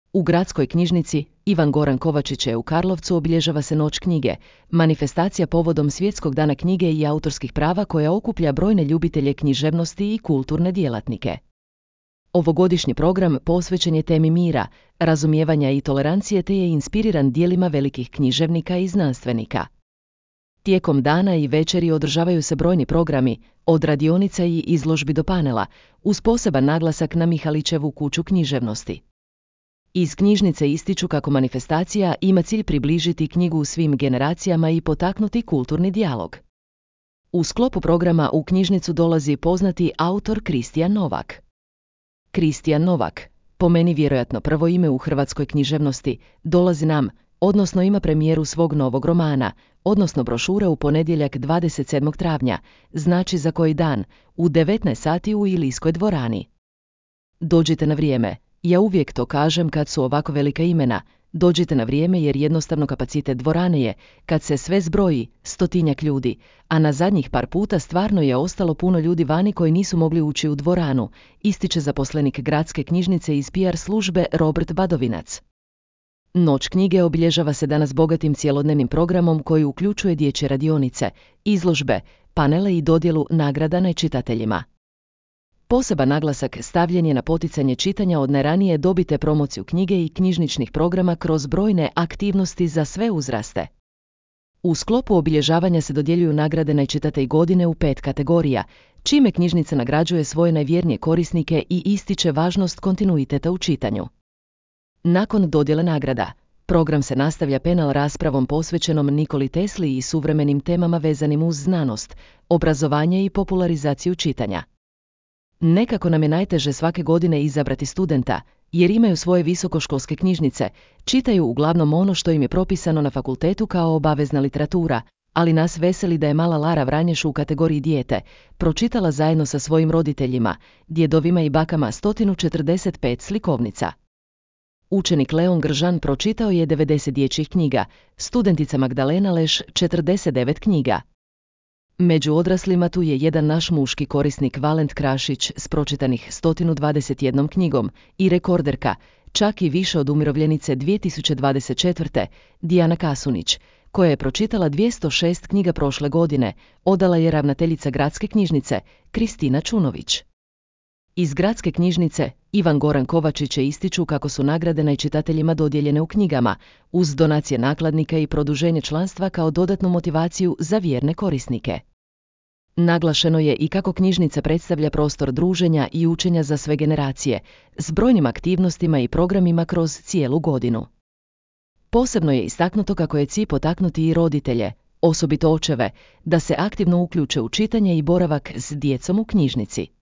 U gradskoj knjižnici Ivan Goran Kovačić u Karlovcu obilježava se Noć knjige, manifestacija povodom Svjetskog dana knjige i autorskih prava koja okuplja brojne ljubitelje književnosti i kulturne djelatnike. Ovogodišnji program posvećen je temi mira, razumijevanja i tolerancije te je inspiriran djelima velikih književnika i znanstvenika. Tijekom dana i večeri održavaju se brojni programi, od radionica i izložbi do panela, uz poseban naglasak na Mihalićevu kuću književnosti. Iz knjižnice ističu kako manifestacija ima cilj približiti knjigu svim generacijama i potaknuti kulturni dijalog. U sklopu programa u knjižnicu dolazi poznati autor Kristijan Novak. Kristijan Novak, po meni vjerojatno prvo ime u hrvatskoj književnosti, dolazi nam, odnosno ima premijeru svog novog romana, odnosno brošure u ponedjeljak 27. travnja, znači za koji dan, u 19 sati u Ilijskoj dvorani. Dođite na vrijeme, ja uvijek to kažem kad su ovako velika imena, dođite na vrijeme jer jednostavno kapacitet dvorane je, kad se sve zbroji, 100-tinjak ljudi, a na zadnjih par puta stvarno je ostalo puno ljudi vani koji nisu mogli ući u dvoranu, ističe zaposlenik gradske knjižnice iz PR službe Robert Badovinac. Noć knjige obilježava se danas bogatim cjelodnevnim programom koji uključuje dječje radionice, izložbe, panele i dodjelu nagrada nečitateljima. Poseban naglasak stavljen je na poticanje čitanja od najranije dobi te promociju knjige i knjižničnih programa kroz brojne aktivnosti za sve uzraste. U sklopu obilježavanja se dodjeljuju nagrade nečitatelj godine u 5 kategorija, čime knjižnica nagrađuje svoje najvjernije korisnike i ističe važnost kontinuiteta u čitanju. Nakon dodjele nagrada, program se nastavlja panel raspravom posvećenom Nikoli Tesli i suvremenim temama vezanim uz znanost, obrazovanje i popularizaciju čitanja. Nekako nam je najteže svake godine izabrati studenta, jer imaju svoje visokoškolske knjižnice, čitaju uglavnom ono što im je propisano na fakultetu kao obavezna literatura, ali nas veseli da je mala Lara Vranješ u kategoriji dijete pročitala zajedno sa svojim roditeljima, djedovima i bakama 145 slikovnica. Učenik Leon Gržan pročitao je 90 dječjih knjiga, studentica Magdalena Leš 49 knjiga. Među odraslima tu je jedan naš muški korisnik Valent Krašić s pročitanih 121 knjigom i rekorderka, čak i više od umirovljenice 2024. Dijana Kasunić, koja je pročitala 206 knjiga prošle godine, odala je ravnateljica gradske knjižnice Kristina Čunović. Iz gradske knjižnice Ivan Goran Kovačić ističu kako su nagrade nečitateljima dodijeljene u knjigama, uz donacije nakladnika i produženje članstva kao dodatnu motivaciju za vjerne korisnike. Naglašeno je i kako knjižnica predstavlja prostor druženja i učenja za sve generacije, s brojnim aktivnostima i programima kroz cijelu godinu. Posebno je istaknuto kako je cilj potaknuti i roditelje, osobito očeve, da se aktivno uključe u čitanje i boravak s djecom u knjižnici.